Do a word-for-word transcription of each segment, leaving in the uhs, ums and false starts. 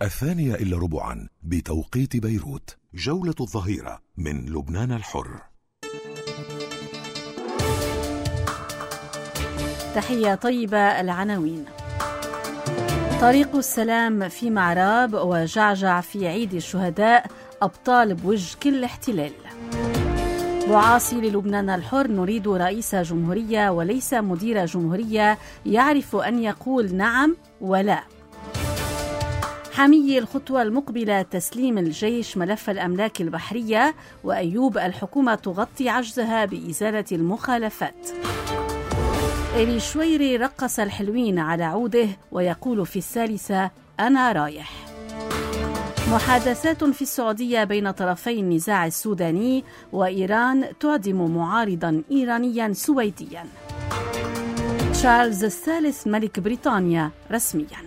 الثانية إلا ربعا بتوقيت بيروت. جولة الظهيرة من لبنان الحر. تحية طيبة. العناوين: طريق السلام في معراب وجعجع في عيد الشهداء، أبطال بوجه كل احتلال. بعاصي للبنان الحر: نريد رئيس جمهورية وليس مدير جمهورية يعرف أن يقول نعم ولا. حمية: الخطوة المقبلة تسليم الجيش ملف الأملاك البحرية، وأيوب: الحكومة تغطي عجزها بإزالة المخالفات. إلي شويري رقص الحلوين على عوده ويقول في الثالثة أنا رايح. محادثات في السعودية بين طرفي النزاع السوداني، وإيران تعدم معارضا إيرانيا سويديا. تشارلز الثالث ملك بريطانيا رسميا.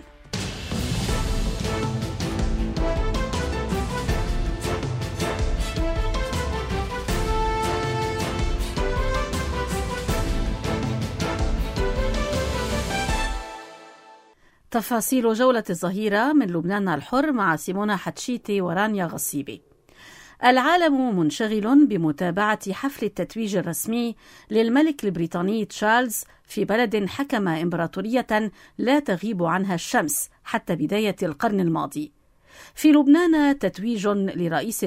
تفاصيل جولة الظهيرة من لبنان الحر مع سيمونا حتشيتي ورانيا غصيبي. العالم منشغل بمتابعة حفل التتويج الرسمي للملك البريطاني تشارلز في بلد حكم إمبراطورية لا تغيب عنها الشمس حتى بداية القرن الماضي. في لبنان تتويج لرئيس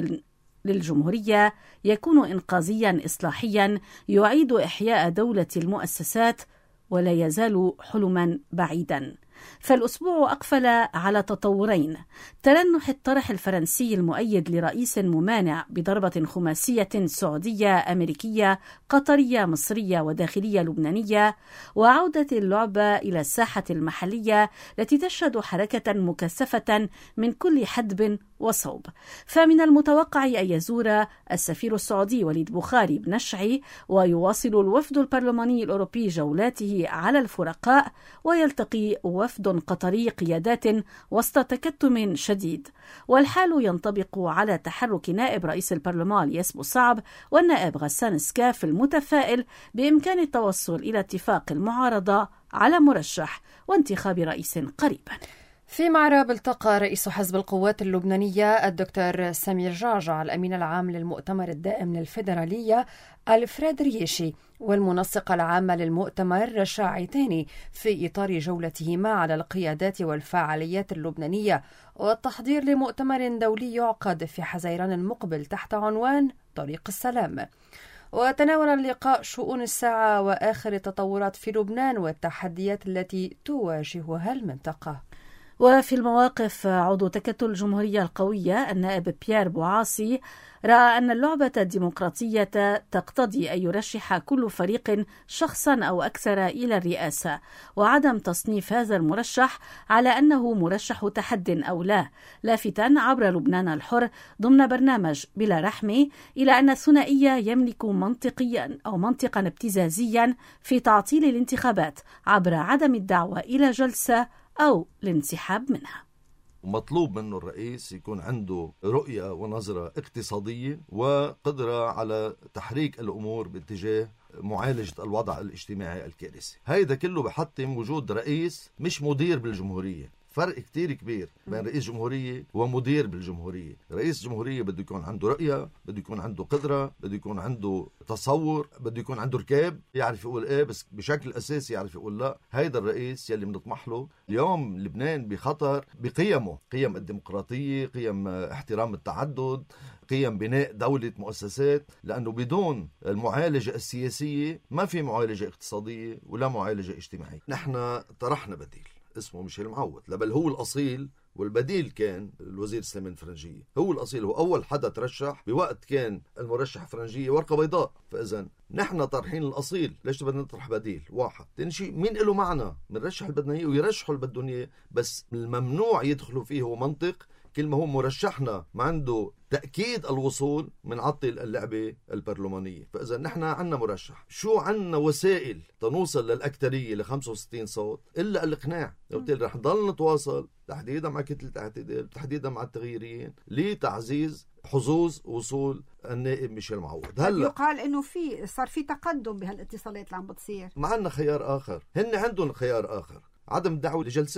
للجمهورية يكون إنقاذيا إصلاحيا يعيد إحياء دولة المؤسسات، ولا يزال حلما بعيدا. فالأسبوع أقفل على تطورين: تلنح الطرح الفرنسي المؤيد لرئيس ممانع بضربة خماسية سعودية أمريكية قطرية مصرية وداخلية لبنانية، وعودة اللعبة إلى الساحة المحلية التي تشهد حركة مكثفة من كل حدب وصوب. فمن المتوقع أن يزور السفير السعودي وليد بخاري بنشعي، ويواصل الوفد البرلماني الأوروبي جولاته على الفرقاء، ويلتقي وفد قطري قيادات وسط تكتم شديد. والحال ينطبق على تحرك نائب رئيس البرلمان الياس بوصعب والنائب غسان سكاف المتفائل بإمكان التوصل إلى اتفاق المعارضة على مرشح وانتخاب رئيس قريبا. في معرب التقى رئيس حزب القوات اللبنانية الدكتور سمير جعجع الأمين العام للمؤتمر الدائم للفيدرالية ألفريد ريشي والمنسقة العامة للمؤتمر رشا عيتاني في إطار جولتهما على القيادات والفعاليات اللبنانية والتحضير لمؤتمر دولي يعقد في حزيران المقبل تحت عنوان طريق السلام. وتناول اللقاء شؤون الساعة وآخر التطورات في لبنان والتحديات التي تواجهها المنطقة. وفي المواقف، عضو تكتل الجمهورية القوية النائب بيير بوعاصي رأى أن اللعبة الديمقراطية تقتضي أن يرشح كل فريق شخصا أو أكثر إلى الرئاسة، وعدم تصنيف هذا المرشح على أنه مرشح تحد أو لا، لافتا عبر لبنان الحر ضمن برنامج بلا رحمة إلى أن الثنائية يملك منطقيا أو منطقا ابتزازيا في تعطيل الانتخابات عبر عدم الدعوة إلى جلسة أو الانسحاب منها. مطلوب منه الرئيس يكون عنده رؤية ونظرة اقتصادية وقدرة على تحريك الأمور باتجاه معالجة الوضع الاجتماعي الكارثي. هيدا كله بحتم وجود رئيس مش مدير بالجمهورية. فرق كتير كبير بين رئيس جمهورية ومدير بالجمهورية. رئيس جمهورية بده يكون عنده رؤية، بده يكون عنده قدرة، بده يكون عنده تصور، بده يكون عنده ركاب، يعرف يقول ايه بس بشكل أساسي يعرف يقول لا. هيدا الرئيس يلي بنطمح له. اليوم لبنان بخطر بقيمه، قيم الديمقراطية، قيم احترام التعدد، قيم بناء دولة مؤسسات، لأنه بدون المعالجة السياسية ما في معالجة اقتصادية ولا معالجة اجتماعية. نحن طرحنا بديل اسمه ميشيل معوض، بل هو الأصيل، والبديل كان الوزير سليمان فرنجية. هو الأصيل، هو أول حدا ترشح بوقت كان المرشح فرنجية ورقة بيضاء. فإذا نحن طرحين الأصيل، ليش بدنا نطرح بديل واحد؟ تاني شيء، مين له معنى منرشح اللي بدنا إياه ويرشحوا اللي بدهم إياه، بس الممنوع يدخلوا فيه هو منطق. كل ما هو مرشحنا ما عنده تأكيد الوصول من عطل اللعبة البرلمانية. فإذا نحن عنا مرشح، شو عنا وسائل تنوصل للأكترية ل خمسة وستين صوت إلا الإقناع. قلت رح نضل نتواصل تحديدا مع كتلة اعتدال، تحديدا مع التغييريين لتعزيز حظوظ وصول النائب ميشيل معوض. هلا يقال انه في صار في تقدم بهالاتصالات اللي عم بتصير. ما عندنا خيار اخر، هن عندهم خيار اخر، عدم الدعوة لجلسات.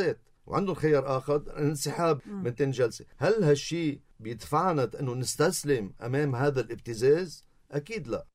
وعندهم خيار آخر الانسحاب من تاني جلسة. هل هالشي بيدفعنا أنه نستسلم أمام هذا الابتزاز؟ أكيد لا.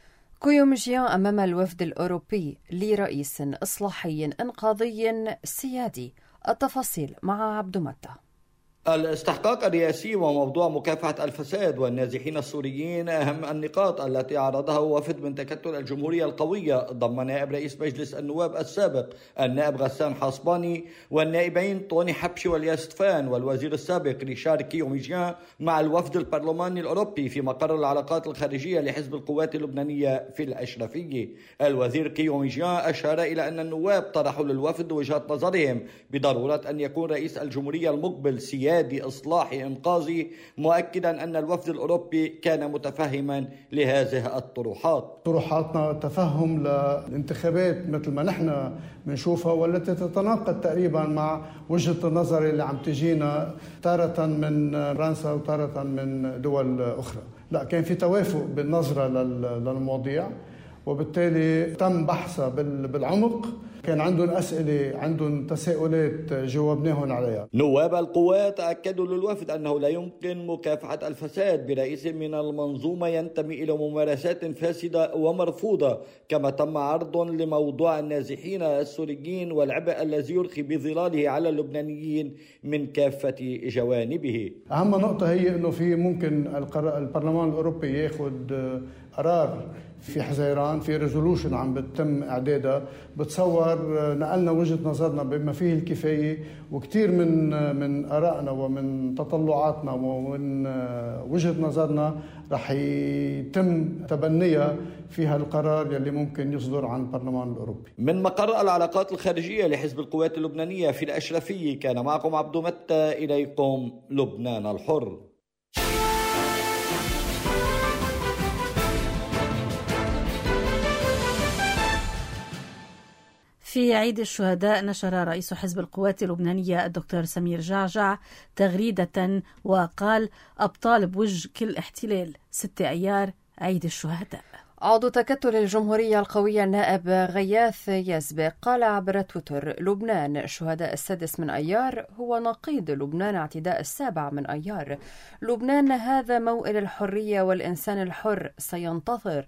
كيومجيان أمام الوفد الأوروبي لرئيس إصلاحي إنقاذي سيادي. التفاصيل مع عبد متى. الاستحقاق الرئاسي وموضوع مكافحة الفساد والنازحين السوريين أهم النقاط التي عرضها وفد من تكتل الجمهورية القوية ضم نائب رئيس مجلس النواب السابق النائب غسان حصباني والنائبين طوني حبشي والياستفان والوزير السابق ريشار كيوميجيان مع الوفد البرلماني الأوروبي في مقر العلاقات الخارجية لحزب القوات اللبنانية في الأشرفية. الوزير كيوميجيان أشار إلى أن النواب طرحوا للوفد وجهة نظرهم بضرورة أن يكون رئيس الجمهورية المقبل سيادي إصلاحي إنقاذي، مؤكدا أن الوفد الأوروبي كان متفهما لهذه الطروحات. طروحاتنا تفهم للانتخابات مثل ما نحن بنشوفها والتي تتناقض تقريبا مع وجهة النظر اللي عم تجينا تارة من فرنسا وتارة من دول أخرى. لا، كان في توافق بالنظرة للمواضيع وبالتالي تم بحثها بالعمق. كان عندهم أسئلة، عندهم تساؤلات جاوبناهم عليها. نواب القوات أكدوا للوفد أنه لا يمكن مكافحة الفساد برئيس من المنظومة ينتمي إلى ممارسات فاسدة ومرفوضة، كما تم عرض لموضوع النازحين السوريين والعبء الذي يرخي بظلاله على اللبنانيين من كافة جوانبه. أهم نقطة هي أنه في ممكن البرلمان الأوروبي يأخذ قرار في حزيران، في ريزولوشن عم بتم إعدادها بتصور نقلنا وجهة نظرنا بما فيه الكفاية، وكثير من من آرائنا ومن تطلعاتنا ومن وجهة نظرنا رح يتم تبنيها في هالقرار يلي ممكن يصدر عن البرلمان الأوروبي. من مقر العلاقات الخارجية لحزب القوات اللبنانية في الأشرفية كان معكم عبد متى، إليكم لبنان الحر. في عيد الشهداء نشر رئيس حزب القوات اللبنانية الدكتور سمير جعجع تغريدة وقال: أبطال بوجه كل احتلال، ستة أيار عيد الشهداء. عضو تكتل الجمهورية القوية النائب غياث يزبق قال عبر تويتر: لبنان شهداء السادس من أيار هو نقيض لبنان اعتداء السابع من أيار. لبنان هذا موئل الحرية والإنسان الحر سينتصر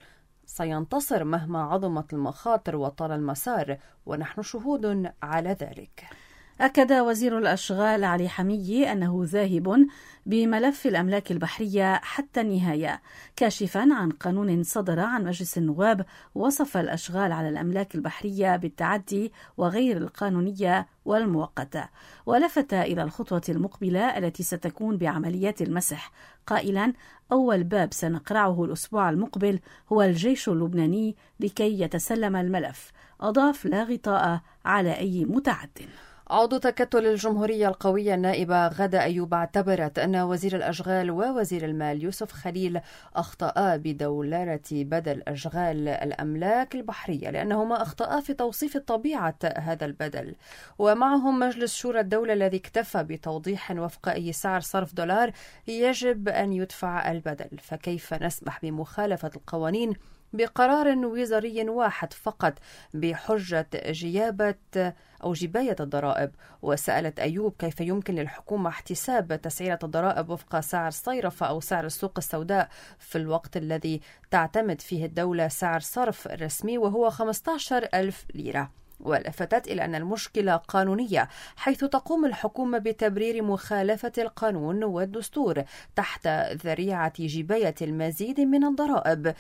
سينتصر مهما عظمت المخاطر وطال المسار، ونحن شهود على ذلك. أكد وزير الأشغال علي حمية أنه ذاهب بملف الأملاك البحرية حتى النهاية، كاشفا عن قانون صدر عن مجلس النواب وصف الأشغال على الأملاك البحرية بالتعدي وغير القانونية والمؤقتة، ولفت إلى الخطوة المقبلة التي ستكون بعمليات المسح، قائلا: أول باب سنقرعه الأسبوع المقبل هو الجيش اللبناني لكي يتسلم الملف. أضاف: لا غطاء على أي متعد. عضو تكتل الجمهورية القوية النائبة غادة أيوب اعتبرت أن وزير الأشغال ووزير المال يوسف خليل أخطأا بدولارة بدل أشغال الأملاك البحرية، لأنهما أخطأا في توصيف طبيعة هذا البدل، ومعهم مجلس شورى الدولة الذي اكتفى بتوضيح وفق أي سعر صرف دولار يجب أن يدفع البدل. فكيف نسمح بمخالفة القوانين بقرار وزاري واحد فقط بحجة جيابة أو جباية الضرائب؟ وسألت أيوب كيف يمكن للحكومة احتساب تسعيرة الضرائب وفق سعر الصيرفة أو سعر السوق السوداء في الوقت الذي تعتمد فيه الدولة سعر صرف رسمي وهو خمسة عشر ألف ليرة. ولفتت إلى أن المشكلة قانونية، حيث تقوم الحكومة بتبرير مخالفة القانون والدستور تحت ذريعة جباية المزيد من الضرائب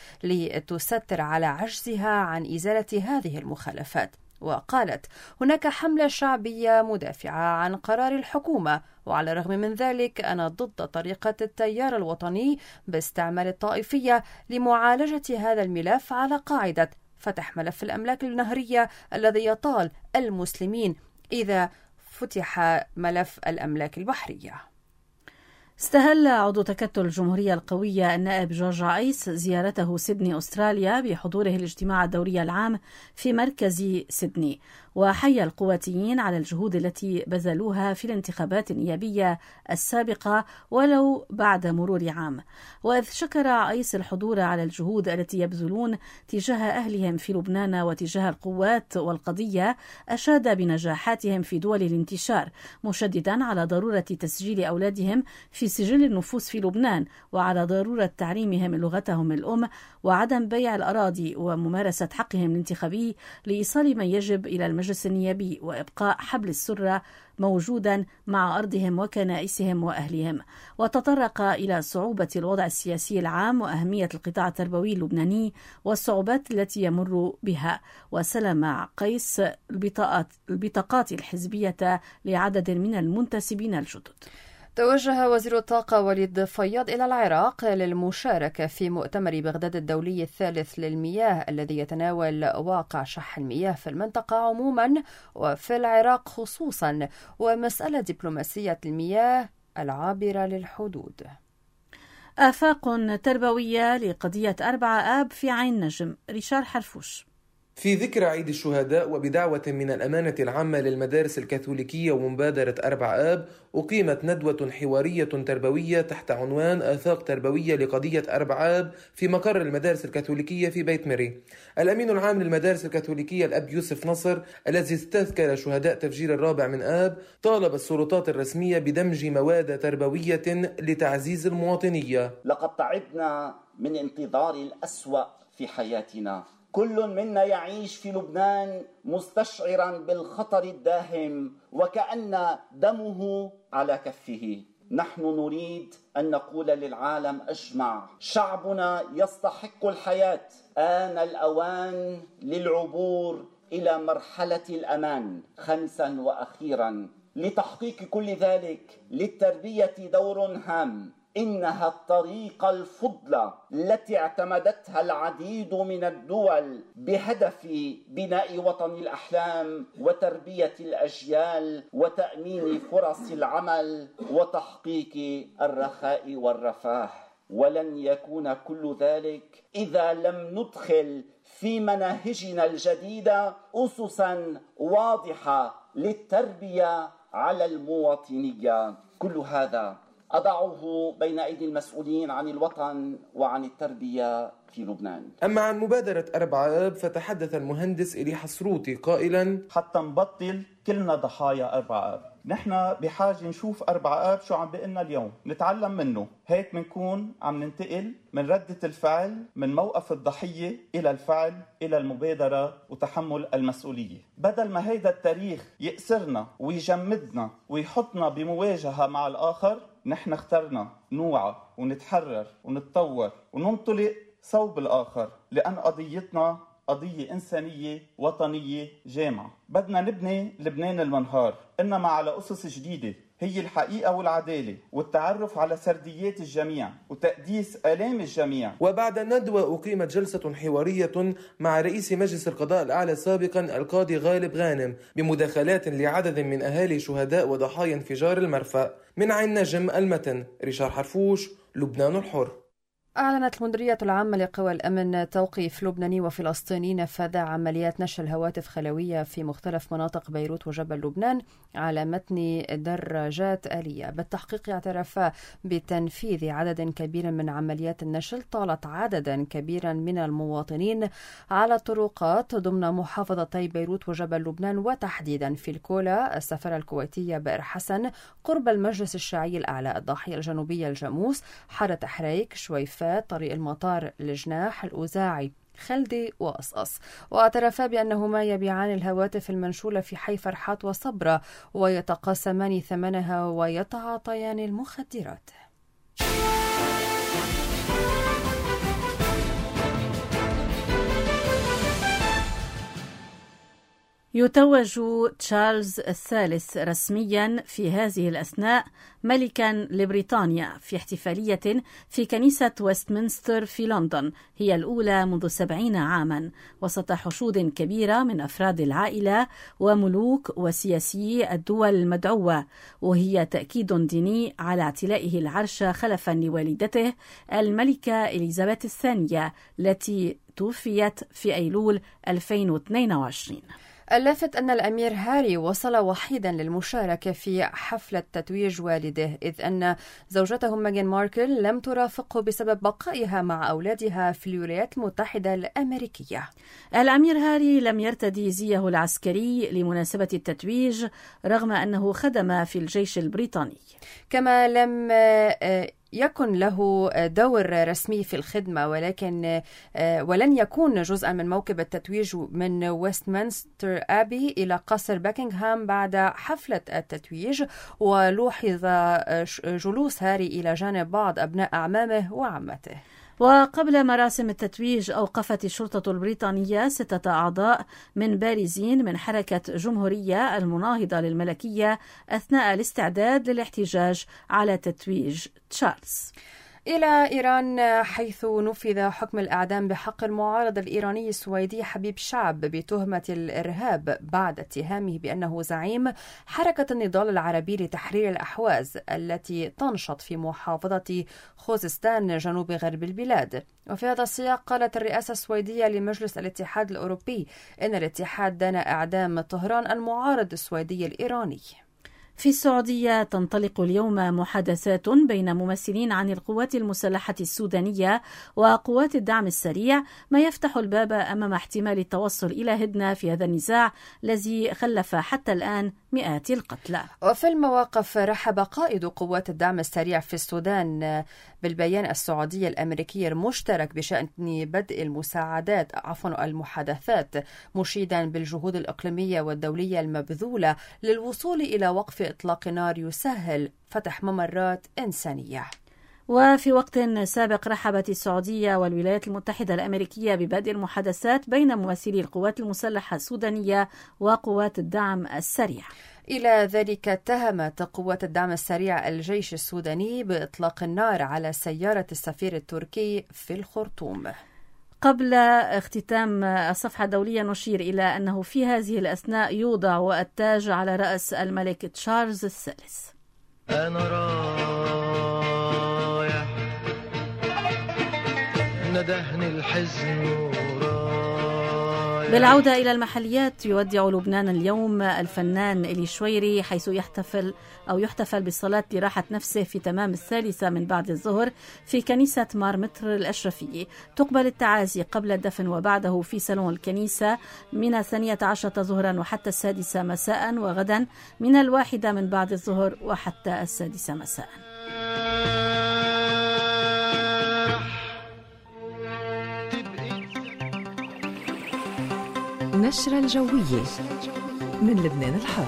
لتستر على عجزها عن إزالة هذه المخالفات. وقالت: هناك حملة شعبية مدافعة عن قرار الحكومة، وعلى الرغم من ذلك أنا ضد طريقة التيار الوطني باستعمال الطائفية لمعالجة هذا الملف على قاعدة فتح ملف الأملاك النهرية الذي يطال المسلمين إذا فتح ملف الأملاك البحرية. استهل عضو تكتل الجمهورية القوية النائب جورج عيس زيارته سيدني أستراليا بحضوره الاجتماع الدوري العام في مركز سيدني، وحيا القواتيين على الجهود التي بذلوها في الانتخابات النيابية السابقة ولو بعد مرور عام. وإذ شكر عيس الحضور على الجهود التي يبذلون تجاه أهلهم في لبنان وتجاه القوات والقضية، أشاد بنجاحاتهم في دول الانتشار، مشددا على ضرورة تسجيل أولادهم في سجل النفوس في لبنان، وعلى ضرورة تعليمهم لغتهم الأم، وعدم بيع الأراضي وممارسة حقهم الانتخابي لإيصال من يجب إلى المجلس النيابي، وإبقاء حبل السرة موجودا مع أرضهم وكنائسهم وأهلهم. وتطرق إلى صعوبة الوضع السياسي العام وأهمية القطاع التربوي اللبناني والصعوبات التي يمر بها، وسلم قيس البطاقات, البطاقات الحزبية لعدد من المنتسبين الجدد. توجه وزير الطاقة وليد فياض إلى العراق للمشاركة في مؤتمر بغداد الدولي الثالث للمياه الذي يتناول واقع شح المياه في المنطقة عموما وفي العراق خصوصا، ومسألة دبلوماسية المياه العابرة للحدود. آفاق تربوية لقضية أربعة آب في عين نجم. ريشار حرفوش. في ذكرى عيد الشهداء وبدعوة من الأمانة العامة للمدارس الكاثوليكية ومبادرة أربع آب، أقيمت ندوة حوارية تربوية تحت عنوان آفاق تربوية لقضية أربع آب في مقر المدارس الكاثوليكية في بيت ميري. الأمين العام للمدارس الكاثوليكية الأب يوسف نصر الذي استذكر شهداء تفجير الرابع من آب طالب السلطات الرسمية بدمج مواد تربوية لتعزيز المواطنية. لقد تعبنا من انتظار الأسوأ في حياتنا، كل منا يعيش في لبنان مستشعرا بالخطر الداهم وكأن دمه على كفه. نحن نريد أن نقول للعالم أجمع: شعبنا يستحق الحياة، آن الأوان للعبور إلى مرحلة الأمان. خامسا وأخيرا، لتحقيق كل ذلك للتربية دور هام، إنها الطريقة الفضلى التي اعتمدتها العديد من الدول بهدف بناء وطن الأحلام وتربية الأجيال وتأمين فرص العمل وتحقيق الرخاء والرفاه. ولن يكون كل ذلك إذا لم ندخل في مناهجنا الجديدة أسسا واضحة للتربية على المواطنية. كل هذا أضعه بين أيدي المسؤولين عن الوطن وعن التربية في لبنان. أما عن مبادرة أربع آب فتحدث المهندس إلي حسروتي قائلا: حتى نبطل كلنا ضحايا أربع آب، نحن بحاجة نشوف أربع آب شو عم بقلنا اليوم، نتعلم منه، هيك منكون عم ننتقل من ردة الفعل من موقف الضحية إلى الفعل إلى المبادرة وتحمل المسؤولية. بدل ما هيدا التاريخ يأسرنا ويجمدنا ويحطنا بمواجهة مع الآخر، نحن اخترنا نوعى ونتحرر ونتطور وننطلق صوب الآخر، لأن قضيتنا قضية إنسانية وطنية جامعة. بدنا نبني لبنان المنهار، إنما على أسس جديدة هي الحقيقة والعدالة والتعرف على سرديات الجميع وتقديس آلام الجميع. وبعد الندوة أقيمت جلسة حوارية مع رئيس مجلس القضاء الأعلى سابقا القاضي غالب غانم بمداخلات لعدد من أهالي شهداء وضحايا انفجار المرفأ. من عين نجم المتن. ريشار حرفوش، لبنان الحر. أعلنت المديرية العامة لقوى الأمن توقيف لبناني وفلسطيني نفذ عمليات نشر هواتف خلوية في مختلف مناطق بيروت وجبل لبنان على متن دراجات آلية. بالتحقيق اعترف بتنفيذ عدد كبير من عمليات النشل طالت عددا كبيرا من المواطنين على الطرقات ضمن محافظتي بيروت وجبل لبنان، وتحديدا في الكولا، السفارة الكويتية بئر حسن، قرب المجلس الشيعي الأعلى، الضاحية الجنوبية الجاموس، حارة حريك، شويفات، طريق المطار، الجناح، الأوزاعي، خلدي وأصأص. واعترفا بأنهما يبيعان الهواتف المنشولة في حي فرحات وصبرة ويتقاسمان ثمنها ويتعاطيان المخدرات. يتوج تشارلز الثالث رسميا في هذه الأثناء ملكا لبريطانيا في احتفالية في كنيسة ويستمنستر في لندن، هي الأولى منذ سبعين عاما، وسط حشود كبيرة من أفراد العائلة وملوك وسياسيي الدول المدعوة، وهي تأكيد ديني على اعتلائه العرش خلفا لوالدته الملكة إليزابيث الثانية التي توفيت في أيلول ألفين واثنين وعشرين. اللافت أن الأمير هاري وصل وحيدا للمشاركة في حفلة تتويج والده، إذ أن زوجته ميغان ماركل لم ترافقه بسبب بقائها مع أولادها في الولايات المتحدة الأمريكية. الأمير هاري لم يرتدي زيه العسكري لمناسبة التتويج رغم أنه خدم في الجيش البريطاني، كما لم يكن له دور رسمي في الخدمة، ولكن ولن يكون جزءا من موكب التتويج من ويستمنستر آبي إلى قصر باكنغهام بعد حفلة التتويج. ولوحظ جلوس هاري إلى جانب بعض أبناء أعمامه وعمته. وقبل مراسم التتويج أوقفت الشرطة البريطانية ستة أعضاء من بارزين من حركة جمهورية المناهضة للملكية أثناء الاستعداد للاحتجاج على تتويج تشارلز. إلى إيران، حيث نفذ حكم الإعدام بحق المعارض الإيراني السويدي حبيب شعب بتهمة الإرهاب بعد اتهامه بأنه زعيم حركة النضال العربي لتحرير الأحواز التي تنشط في محافظة خوزستان جنوب غرب البلاد. وفي هذا السياق قالت الرئاسة السويدية لمجلس الاتحاد الأوروبي إن الاتحاد دان إعدام طهران المعارض السويدي الإيراني. في السعودية تنطلق اليوم محادثات بين ممثلين عن القوات المسلحة السودانية وقوات الدعم السريع، ما يفتح الباب أمام احتمال التوصل إلى هدنة في هذا النزاع الذي خلف حتى الآن مئات القتلى. وفي المواقف، رحب قائد قوات الدعم السريع في السودان بالبيان السعودي الأمريكي المشترك بشأن بدء المساعدات عفوا المحادثات، مشيدا بالجهود الإقليمية والدولية المبذولة للوصول إلى وقف إطلاق نار يسهل فتح ممرات إنسانية. وفي وقت سابق رحبت السعودية والولايات المتحدة الأمريكية ببدء المحادثات بين ممثلي القوات المسلحة السودانية وقوات الدعم السريع. إلى ذلك اتهمت قوات الدعم السريع الجيش السوداني بإطلاق النار على سيارة السفير التركي في الخرطوم. قبل اختتام الصفحة الدولية نشير إلى أنه في هذه الأثناء يوضع التاج على رأس الملك تشارلز الثالث. أنا رايح ندهني الحزن. بالعودة إلى المحليات، يودع لبنان اليوم الفنان إلي شويري، حيث يحتفل أو يحتفل بالصلاة لراحة نفسه في تمام الثالثة من بعد الظهر في كنيسة مار متر الأشرفية. تقبل التعازي قبل الدفن وبعده في صالون الكنيسة من الثانية عشرة ظهرا وحتى السادسة مساء، وغدا من الواحدة من بعد الظهر وحتى السادسة مساء. نشرة الجوية من لبنان الحر.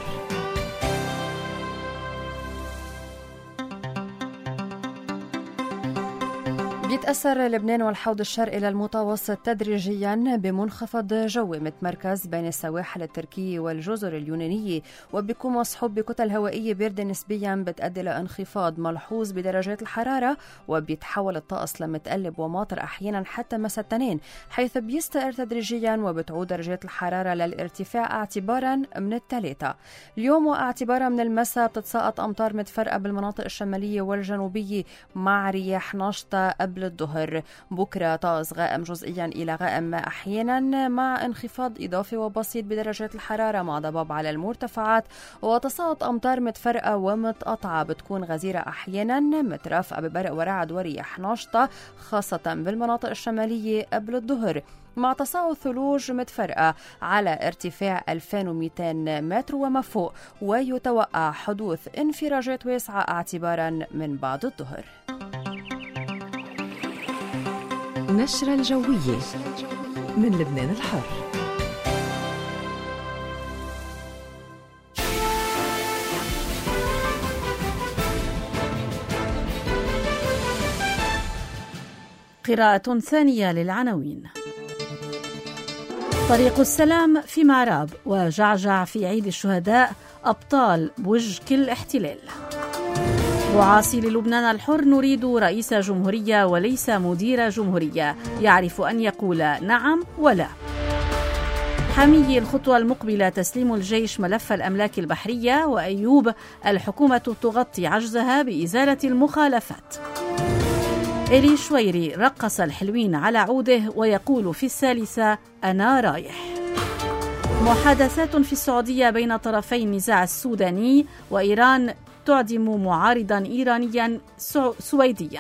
بيتأثر لبنان والحوض الشرقي للمتوسط تدريجيا بمنخفض جوي متمركز بين السواحل التركية والجزر اليونانية، وبيكون مصحوب بكتل هوائية باردة نسبيا بتؤدي لانخفاض ملحوظ بدرجات الحرارة، وبيتحول الطقس لمتقلب وماطر أحيانا حتى مساء الاثنين، حيث بيستقر تدريجيا وبتعود درجات الحرارة للارتفاع اعتبارا من الثلاثة. اليوم واعتبارا من المساء بتتساقط أمطار متفرقة بالمناطق الشمالية والجنوبية مع رياح نشطة قبل الظهر. بكرة طقس غائم جزئيا إلى غائم أحيانا مع انخفاض إضافي وبسيط بدرجات الحرارة مع ضباب على المرتفعات، وتساقط أمطار متفرقة ومتقطعة بتكون غزيرة أحيانا مترافقة ببرق ورعد ورياح نشطة خاصة بالمناطق الشمالية قبل الظهر، مع تساقط ثلوج متفرقة على ارتفاع ألفين ومئتين متر وما فوق، ويتوقع حدوث انفراجات واسعة اعتبارا من بعد الظهر. نشرة الجوية من لبنان الحر. قراءة ثانية للعناوين. طريق السلام في معراب وجعجع في عيد الشهداء أبطال بوجه كل احتلال. وعاصي للبنان الحر: نريد رئيس جمهورية وليس مدير جمهورية يعرف أن يقول نعم ولا. حمية: الخطوة المقبلة تسليم الجيش ملف الأملاك البحرية. وأيوب: الحكومة تغطي عجزها بإزالة المخالفات. إلي شويري: رقص الحلوين على عوده ويقول في الثالثة أنا رايح. محادثات في السعودية بين طرفي النزاع السوداني، وإيران تعدم معارضا إيرانيا سويديا.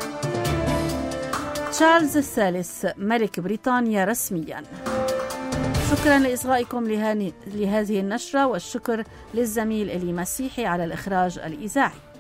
تشارلز الثالث ملك بريطانيا رسميا. شكرا لإصغائكم لهذه النشرة، والشكر للزميل إلي مسيحي على الإخراج الإذاعي.